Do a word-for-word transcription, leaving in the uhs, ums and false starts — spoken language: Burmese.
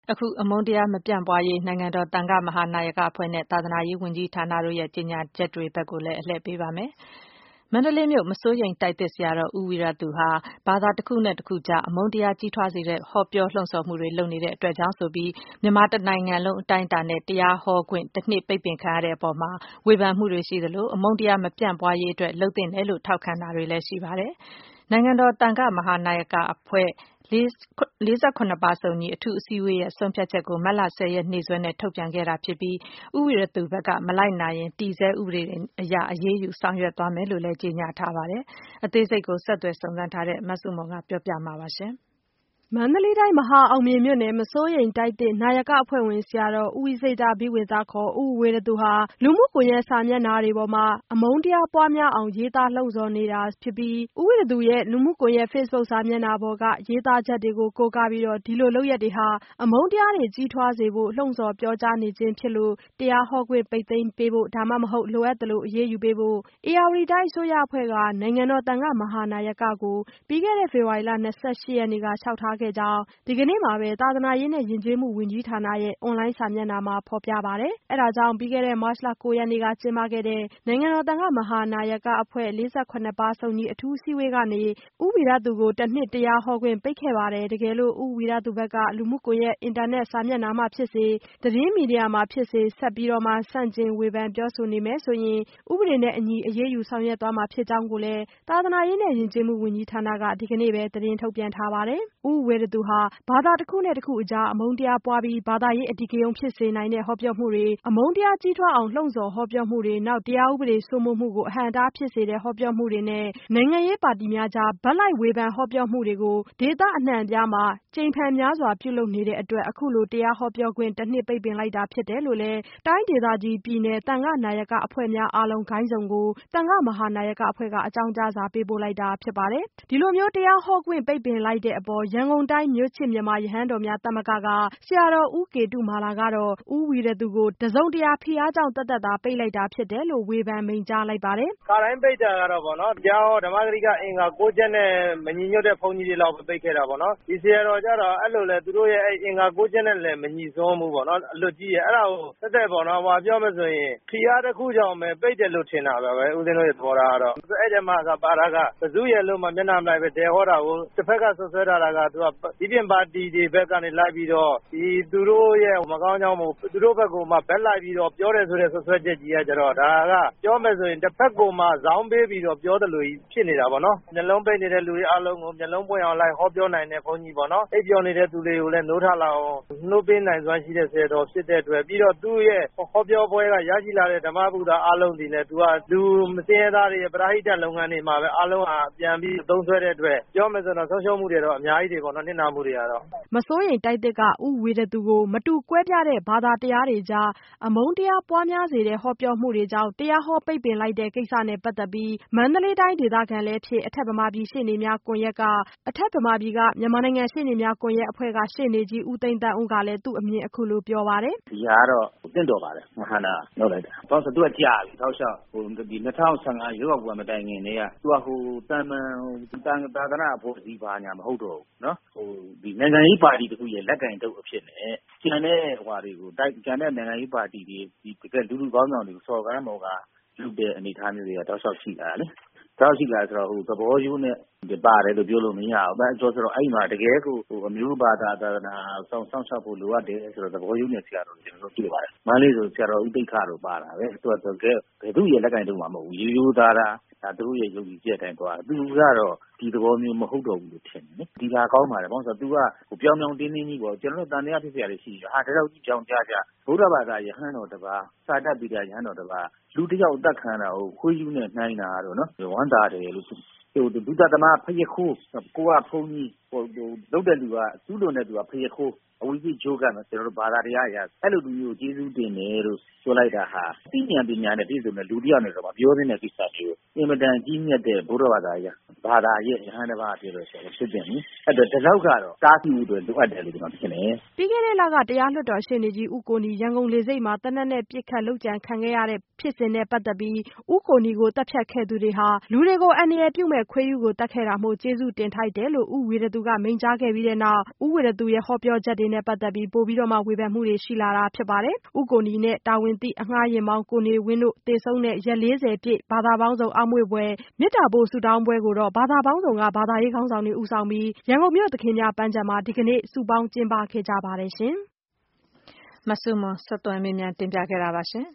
အခုအမုန်းတရားမပြန့်ပွားရေးနိုင်ငံတော်သံဃမဟာနာယကအဖွဲ့နဲ့သာသနာရေးဝန်ကြီးဌာနတို့ရဲ့ကြေညာချက်တွေဘက်ကိုလည်းအလှည့်ပေးပါမယ်။မန္တလေးမြို့မစိုးရိမ်တိုက်သစ်ဆရာတော်ဦးဝီရသူဟာဘာသာတစ်ခုနဲ့တစ်ခုကြားအမုန်းတရားကြီးထွားစေတဲ့ဟောပြောလှုံ့ဆော်မှုတွေလုပ်နေတဲ့အတွက်ကြောင့်ဆိုပြီးမြန်မာတနိုင်ငံလုံးအတိုင်းအတာနဲ့တရားဟောခွင့်တစ်နှစ်ပိတ်ပင်ခံရတဲ့အပေါ်မှာဝေဖန်မှုတွေရှိသလိုအမုန်းတရားမပြန့်ပွားရေးအတွက်လုပ်သင့်တယ်လို့ထောက်ခံတာတွေလည်းရှိပါတယ်။နိုင်ငံတော်သံဃမဟာနာယကအဖွဲ့လေးဆယ့်ခုနှစ်ပါးစုံညီအထူးအစည်းအဝေးရဲ့ဆုံးဖြတ်ချက်ကိုမတ်လဆယ်ရက်နေ့စွဲနဲ့ထုတ်ပြန်ခဲ့တာဖြစ်ပြီးဦးဝီရသူဘက်ကမလိုက်နာရင်တည်ဆဲဥပဒေအရအရေးယူဆောင်ရွက်သွားမယ်လို့လည်းကြေညာထားပါတယ်။အသေးစိတ်ကိုဆက်သွယ်စုံစမ်းထားတဲ့မဆုမွန်ကပြောပြမှာပါရှင်။မန္တလေးတိုင်းမဟာအောင်မြေမြို့နယ်မစိုးရိမ်တိုက်သစ်နာယကအဖွဲ့ဝင်ဆရာတော်ဦးဝိစိတ္တဘိဝေသခေါ်ဦးဝီရသူဟာလူမှုကွန်ရက်စာမျက်နှာတွေပေါ်မှာအမုန်းတရားပွားများအောင်ရေးသားလှုံ့ဆော်နေတာဖြစ်ပြီးဦးဝီရသူရဲ့လူမှုကွန်ရက် Facebook စာမျက်နှာပေါ်ကရေးသားချက်တွေကိုကိုးကားပြီးတော့ဒီလိုလုပ်ရက်တွေဟာအမုန်းတရားတွေကြီးထွားစေဖို့လှုံ့ဆော်ပြောကြားနေခြင်းဖြစ်လို့တရားဟောခွင့်ပိတ်သိမ်းပေးဖို့ဒါမှမဟုတ်လိုအပ်သလိုအရေးယူပေးဖို့ဧရာဝတီတိုင်းအစိုးရအဖွဲ့ကနိုင်ငံတော်သံဃမဟာနာယကကိုပြီးခဲ့တဲ့ဖေဖော်ဝါရီလ၂၈ရက်နေ့ကလျှောက်ထားခဲ့ကြောင်းဒီကနေ့မှာပဲသာသနာရေးနဲ့ယဉ်ကျေးမှုဝန်ကြီးဌာနရဲ့အွန်လိုင်းစာမျက်နှာမှာဖော်ပြပါတယ်။အဲဒါကြောင့်ပြီးခဲ့တဲ့မတ်လ၉ရက်နေ့ကကျင်းပခဲ့တဲ့နိုင်ငံတော်သံဃမဟာနာယကအဖွဲ့လေးဆယ့်ခုနှစ်ပါးစုံညီအထူးအစည်းအဝေးကနေဦးဝီရသူကိုတစ်နှစ်တရားဟောခွင့်ပိတ်ခဲ့ပါတယ်။တကယ်လို့ဦးဝီရသူဘက်ကလူမှုကွန်ရက်အင်တာနက်စာမျက်နှာမှာဖြစ်စေသတင်းမီဒီယာမှာဖြစ်စေဆက်ပြီးတော့မှဆန့်ကျင်ဝေဖန်ပြောဆိုနေမယ်ဆိုရင်ဥပဒေနဲ့အညီအရေးယူဆောင်ရွက်သွားမှာဖြစ်ကြောင်းကိုလည်းသာသနာရေးနဲ့ယဉ်ကျေးမှုဝန်ကြီးဌာနကဒီကနေ့ပဲသတင်းထုတ်ပြန်ထားပါတယ်။ဦးဝီရသူဟာဘာသာတစ်ခုနဲ့တစ်ခုအကြားအမုန်းတရားပွားပြီးဘာသာရေးအဓိကရုဏ်းဖြစ်စေနိုင်တဲ့ဟောပြောမှုတွေအမုန်းတရားကြီးထွားအောင်လှုံ့ဆော်ဟောပြောမှုတွေနောက်တရားဥပဒေစိုးမိုးမှုကိုအဟန့်အတားဖြစ်စေတဲ့ဟောပြောမှုတွေနဲ့နိုင်ငံရေးပါတီများကြားဘက်လိုက်ဝေဖန်ဟောပြောမှုတွေကိုဒေသအနှံ့အပြားမှာကြိမ်ဖန်များစွာပြုလုပ်နေတဲ့အတွက်အခုလိုတရားဟောပြောခွင့်တစ်နှစ်ပိတ်ပင်လိုက်တာဖြစ်တယ်လို့လည်းတိုင်းဒေသကြီးပြည်နယ်သံဃနာယကအဖွဲ့များအားလုံးဂိုင်းဆောင်ကိုသံဃမဟာနာယကအဖွဲ့ကအကြောင်းကြားစာပေးပို့လိုက်တာဖြစ်ပါတယ်။ဒီလိုမျိုးတရားဟောခွင့်ပိတ်ပင်လိုက်တဲ့အပေါ်ရန်ကုန်တိုင်းမြို့ချစ်မြန်မာရဟန်းတော်များသမဂ္ဂကဆရာတော်ဦးကေတုမာလာကတော့ဦးဝီရသူကိုတစုံတရာဖိအားကြောင့်တသက်သာပိတ်လိုက်တာဖြစ်တယ်လို့ဝေဖန်မိန့်ကြားလိုက်ပါတယ်။ခါတိုင်းပိတ်တာကတော့ဗောနော်တရားဟောဓမ္မဂရိကအင်္ဂါ၉ချက်နဲ့မညီညွတ်တဲ့ဘုန်းကြီးတွေလောက်ပိတ်ခဲ့တာဗောနော်ဒီဆရာတော်ကြတော့အဲ့လိုလေသူတို့ရဲ့အဲ့အင်္ဂါ၉ချက်နဲ့လည်းမညီစွန်းဘူးဗောနော်အလွတ်ကြီးရဲ့အဲ့ဒါကိုတက်တက်ဗောနော်ဟောပြောမယ်ဆိုရင်ဖိအားတစ်ခုကြောင့်ပဲပိတ်တယ်လို့ထင်တာပဲဦးဇင်းတို့ရဲ့သဘောထားကတော့အဲ့ဒီမှာကပါရကဘဇုရဲ့လို့မှမျက်နှာမလိုက်ပဲတဲဟောတာကိုတစ်ဖက်ကဆွဆွဲထားတာကသူကဒီပြင်ပါတီတွေဘက်ကနေလိုက်ပြီးတော့ဒီသူတို့ရဲ့မကောင်းကြောင်းမို့သူတို့ဘက်ကမှဘက်လိုက်ပြီးတော့ပြောတယ်ဆိုတဲ့ဆွဆွဲချက်ကြီးကကြတော့ဒါကပြောမယ်ဆိုရင်တစ်ဖက်ကမှဇောင်းပေးပြီးတော့ပြောတယ်လို့ဖြစ်နေတာဗောနော်မျက်လုံးပိတ်နေတဲ့လူတွေအားလုံးကိုမျက်လုံးပွင့်အောင်လိုက်ဟောပြောနိုင်တဲ့ဘုန်းကြီးဗောနော်အိပ်ပျော်နေတဲ့သူတွေကိုလည်းနိုးထလာအောင်နှုတ်ပေးနိုင်စွမ်းရှိတဲ့ဆရာတော်ဖြစ်တဲ့အတွက်ပြီးတော့သူ့ရဲ့ဟောပြောပွဲကရရှိလာတဲ့ဓမ္မဗုဒ္ဓအားလုံးဒီလည်းသူကလူမစင်းရသားတွေရဲ့ပရိဟိတလုပ်ငန်းတွေမှာပဲအားလုံးဟာပြန်ပြီးသုံးဆွဲတဲ့အတွက်ပြောမယ်ဆိုတော့ဆုံးရှုံးမှုတွေတော့အများကြီးတွေဗောနော်နစ်နာမှုတွေကတော့မစိုးရိမ်တိုက်သစ်ကဦးဝီရသူကိုမတူကွဲပြားတဲ့ဘာသာတရားတွေကြားအမုန်းတရားပွားများစေတဲ့ဟောပြောမှုတွေကြောင့်တရားဟောပိတ်ပင်လိုက်တဲ့ကိစ္စနဲ့ပတ်သက်ပြီးမန္တလေးတိုင်းဒေသခံလည်းဖြစ်အထက်ဗမာပြည်ရှေ့နေများကွန်ရက်ကအထက်ဗမာပြည်ကမြန်မာနိုင်ငံရှေ့နေများကွန်ရက်အဖွဲ့ကရှေ့နေကြီးဦးသိန်းသန်းဦးကလည်းသူ့အမြင်အခုလိုပြောပါတယ်ဒီဟာကတော့တင့်တော်ပါတယ်မဟာနာလုပ်လိုက်တာဘာလို့ဆိုသူကကြာပြီတောက်လျှောက်ဟိုဒီ၂၀၁၅ရွေးကောက်ပွဲမတိုင်ခင်တည်းကသူကဟိုတန်မန်တန်သာသနာဖို့ဒီပါညာမဟုတ်တော့ဘူးเนาะဟိုဒီနိုင်ငံရေးပါတီတခုရဲ့လက်ကင်တုပ်အဖြစ်နဲ့ကျန်တဲ့ဟိုတွေကိုတိုက်ကျန်တဲ့နိုင်ငံရေးပါတီတွေဒီတကယ်လူလူကောင်းဆောင်တွေကိုစော်ကားမော်ကားလုပ်တဲ့အနေအထားမျိုးတွေကတောက်လျှောက်ရှိလာတယ်တောက်ရှိလာဆိုတော့ဟိုသဘောရိုးနဲ့ပါတယ်လို့ပြောလို့မရဘူး။အဲဆိုတော့အဲ့မှာတကယ်ကိုဟိုအမျိုးဘာသာသာသနာစောင့်ဆောင်ရှောက်ဖို့လိုအပ်တယ်ဆိုတော့သဘောရိုးနဲ့ဆရာတော်ကျွန်တော်တို့တွေ့ပါတယ်။မန္တလေးဆိုဆရာတော်ဦးသိက္ခာတို့ပါတာပဲ။သူကတကယ်ဘယ်သူရဲ့လက်ကင်တုံးမှာမဟုတ်ဘူး။ရိုးရိုးသားသားဒါသူတို့ရဲ့ယုံကြည်ချက်တိုင်းသွားတယ်။သူကတော့ဒီသဘောမျိုးမဟုတ်တော့ဘူးလို့ထင်တယ်။ဒီဟာကောင်းပါတယ်။ဘာလို့ဆိုတော့ तू ကဟိုပြောင်းပြောင်းတင်းတင်းကြီးပေါ့ကျွန်တော်တို့တန်တရားဖြစ်စရာတွေရှိတယ်။ဟာဒါတော့ကြီးကြောင်ကြားကြဗုဒ္ဓဘာသာယဟန်တော်တစ်ပါးစာတတ်ပိတာယဟန်တော်တစ်ပါးလူတစ်ယောက်အသက်ခံတာကိုခွေးယူနဲ့နှိုင်းတာတော့နော်ဝမ်းသာတယ်လို့ဟိုဒုတသမဖယခိုးကိုကဖုန်းကြီးဟိုလုပ်တဲ့လူကသူ့လိုနဲ့သူကဖယခိုးအဝိဇ္ဇဂျိုးကကျွန်တော်တို့ဘာသာတရားအရာအဲ့လိုလူမျိုးကျေးဇူးတင်တယ်လို့ပြောလိုက်တာဟာသိဉာဏ်ပညာနဲ့ပြည့်စုံတဲ့လူတစ်ယောက်နဲ့တော့ပြောနေတဲ့ကိစ္စမျိုးအင်မတန်ကြီးမြတ်တဲ့ဘုရားဘာသာအရာဘာသာရဲ့ယဟန်တစ်ပါးဖြစ်လို့ဆိုရင်ဖြစ်တယ်နိအဲ့တော့ဒီလောက်ကတော့တားဆီးမှုတွေလိုအပ်တယ်လို့ကျွန်တော်ထင်တယ်ပြီးခဲ့တဲ့လကတရားလွှတ်တော်ရှေ့နေကြီးဦးကိုနီရန်ကုန်လေဆိပ်မှာတနက်နဲ့ပြစ်ခတ်လုပ်ကြံခံခဲ့ရတဲ့ဖြစ်စဉ်နဲ့ပတ်သက်ပြီးဦးကိုနီကိုတပ်ဖြတ်ခဲ့သူတွေဟာလူတွေကိုအန္တရာယ်ပြုမဲ့ခွေးယူကိုတတ်ခဲ့တာမို့ကျေးဇူးတင်ထိုက်တယ်လို့ဦးဝီရသူကမိန့်ကြားခဲ့ပြီးတဲ့နောက်ဦးဝီရသူရဲ့ဟောပြောချက်တွေနဲ့ပတ်သက်ပြီးပိုပြီးတော့မှဝေဖန်မှုတွေရှိလာတာဖြစ်ပါတယ်ဦးကိုနီနဲ့တာဝန်သိအငှားယာဉ်မောင်းကိုနေဝင်းတို့တေဆုံးတဲ့ရက်လေးဆယ်ပြည့်ဘာသာပေါင်းစုံအောက်မေ့ပွဲမေတ္တာပို့ဆုတောင်းပွဲကိုတော့ဘာသာပေါင်းစုံကဘာသာရေးခေါင်းဆောင်တွေဦးဆောင်ပြီးရန်ကုန်မြို့သခင်မြပန်းခြံမှာဒီကနေ့စုပေါင်းကျင်းပခဲ့ကြပါတယ်ရှင်မဆုမွန်ဆက်သွယ်မေးမြန်းတင်ပြခဲ့တာပါရှင်